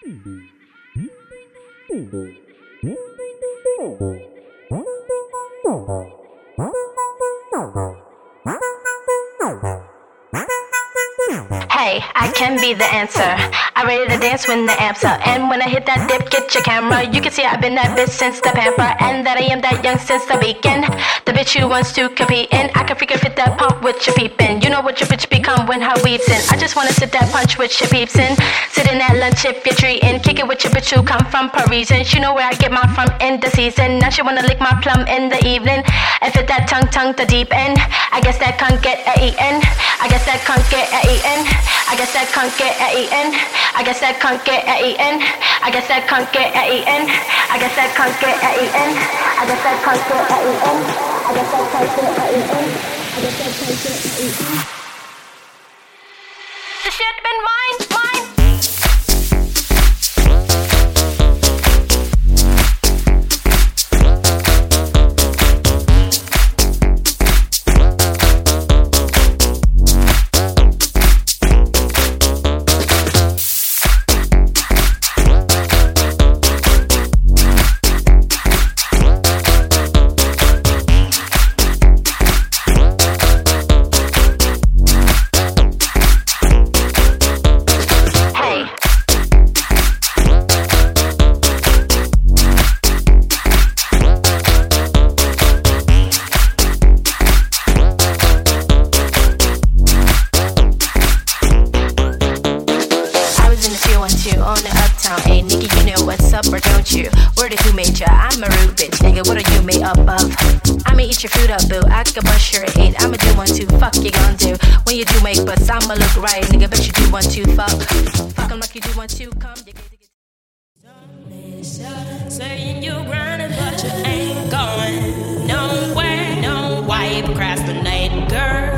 Hey, I can be the answer. I ready to dance when the amps up. And when I hit that dip, get your camera. You can see I've been that bitch since the pamper. And that I am that young since the weekend. The bitch who wants to compete in. I can freaking fit that pump with your peepin'. You know what your bitch become when her weaves in. I just wanna sit that punch with your peeps in. Sitting at lunch if you're treating. Kick it with your bitch who come from Parisian. She know where I get mine from in the season. Now she wanna lick my plum in the evening. And fit that tongue the deep end. I guess that can't get a eaten. I guess that can't get a eaten. I guess that can't get a eaten. I guess that can't get a eaten. I guess that can't get a eaten. I guess that can't get a eaten. I guess that can't get a eaten. I guess that can't get a eaten. I guess that can't get a eaten. The shit been mine. On the uptown, hey nigga, you know what's up or don't you? Word is who made ya? I'm a rude bitch, nigga, what are you made up of? I'ma eat your fruit up, boo, I can bust your eight. I'ma do 1, 2, fuck you gon' do. When you do make butts, I'ma look right, nigga, bet you do 1, 2, fuck. Fuck 'em like you do 1, 2, come. Saying you grinding, but you ain't going nowhere. No, why you procrastinating, girl?